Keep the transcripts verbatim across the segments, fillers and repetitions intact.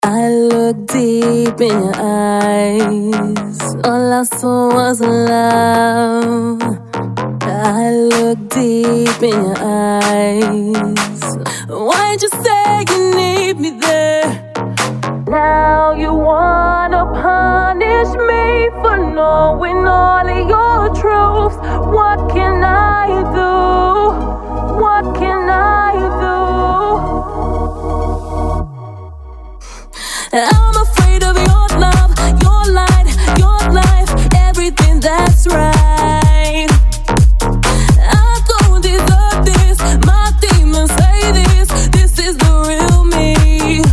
I looked deep in your eyes. All I saw was love. I looked deep in your eyes. Why'd you say you need me there? Now you wanna punish me for knowing all of your truths. What can I do? What can I do? I'm afraid of your love, your light, your life, everything that's right. I don't deserve this, my demons say this, this is the real me.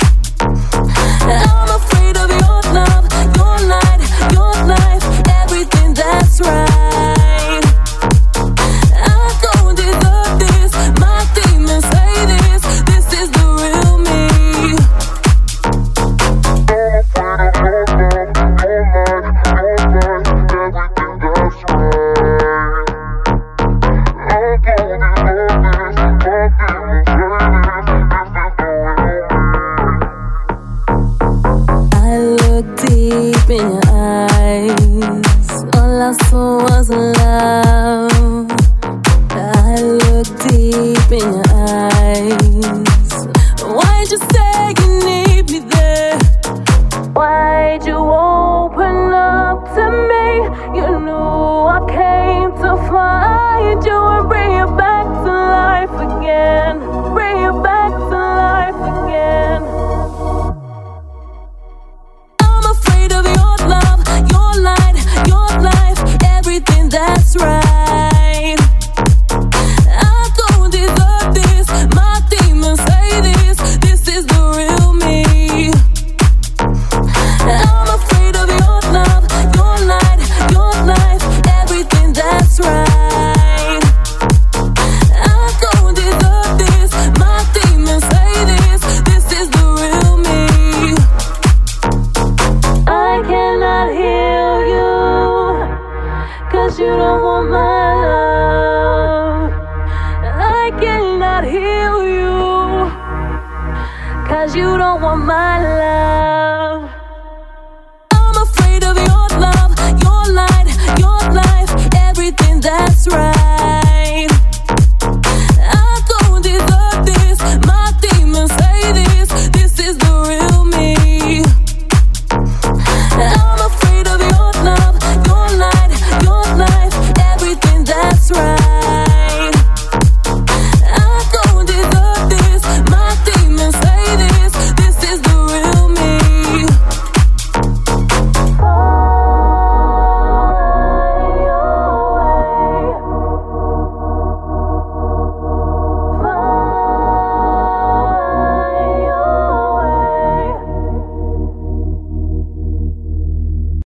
I'm afraid of your love, your light, your life, everything that's right. I don't deserve this, my demons say this, this is the real me. Deep in your eyes, all I saw was love. I looked deep in your eyes. Why'd you say you need me there? Why'd you open up to me? You knew I came to find you and bring you back to life again. Bring you back to life again. That's right. I don't deserve this, my demons say this, this is the real me. I'm afraid of your love, your light, your life, everything that's right. I don't deserve this, my demons say this, this is the real me. I cannot heal you, 'cause you don't want my love. I cannot heal you, 'cause you don't want my love. I'm afraid of your love, your light, your life, everything that's right.